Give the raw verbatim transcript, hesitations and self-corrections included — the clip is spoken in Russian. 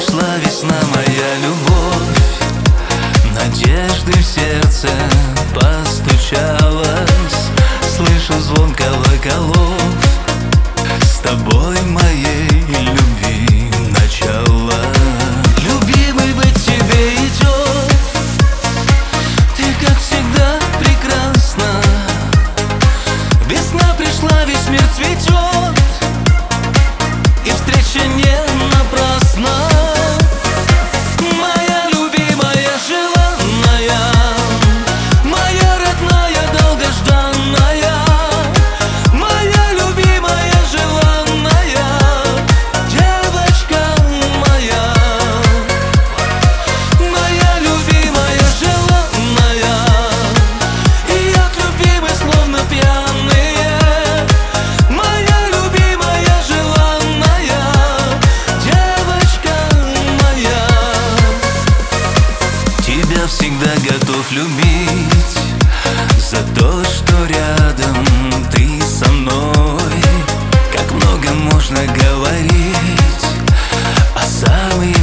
пришла весна, моя любовь, надежды в сердце постучалась. Слышу звон колоколов, с тобой моей любви начало. Любимый, быть тебе идет, ты как всегда прекрасна. Весна пришла, весь мир цветет, и встреча не напрасна. Моя любимая, желанная, моя родная, долгожданная, моя любимая, желанная, девочка моя. Моя любимая, желанная, и от любви мы словно пьяные. Моя любимая, желанная, девочка моя. Тебя всегда готов любить за то, что рядом ты со мной. Как много можно говорить, а самые